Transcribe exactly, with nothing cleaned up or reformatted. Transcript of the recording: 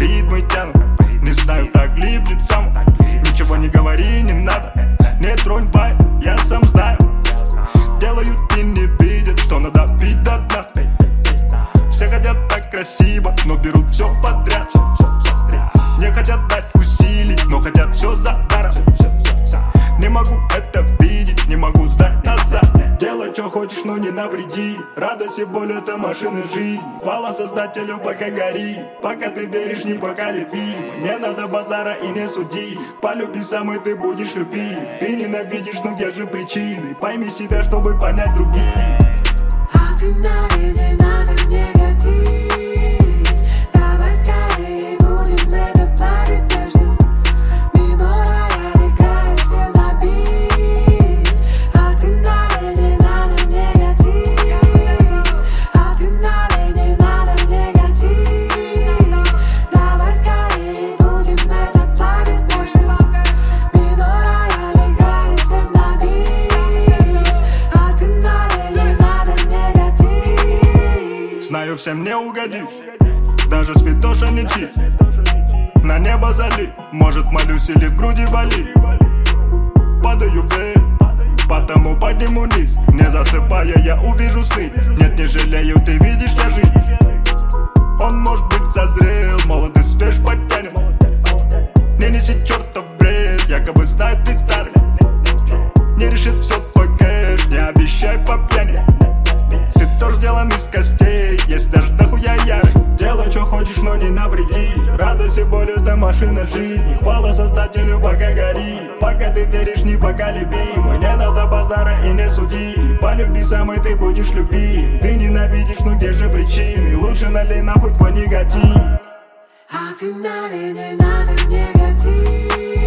ритмы тянут. Не знаю, так липлет сам. Ничего не говори, не надо. Не тронь, бай, я сам знаю. Делают и не видят, что надо пить до дна. Все хотят так красиво, но берут все подряд. Не хотят дать усилий, но хотят все за даром. Не могу это видеть, не могу сдать назад. Делай, что хочешь, но не навреди. Радость и боль — это машина жизни. Хвала Создателю, пока гори. Пока ты веришь, не поколеби. Не надо базара и не суди. Полюби сам, и ты будешь любить. Ты ненавидишь, но где же причины? Пойми себя, чтобы понять других. А ты надо, не надо негатив. Давай скорее будем это плавить между. Мимо рояль играет всем на бит. А ты надо, не надо негатив. А ты надо, не надо негатив. Давай скорее будем это плавить между. Мимо рояль играет всем на бит. А ты надо, не надо негатив. Знаю, всем не угодишь, даже святоша не чист. На небо зали, может молюсь или в груди болит. Падаю вверх, потому подниму низ. Не засыпая, я увижу сны. Нет, не жалею, ты видишь, я жив. Он, может быть, созрел, молодый свеж подтянет. Не неси чертов бред, якобы знает ты старый. Не решит все твой кэш, не обещай по пьяни. Ты тоже сделан из костей, есть даже дохуя ярый. Делай, что хочешь, но не навреди. Радость и боль — это машина жизни. Хвала Создателю, пока гори. Пока ты веришь, не поколеби. Мне надо базара и не суди. Полюби сам, и ты будешь любить. Ты ненавидишь, но где же причины? Лучше налей нахуй твой негатив. А ты надо, не надо негатив.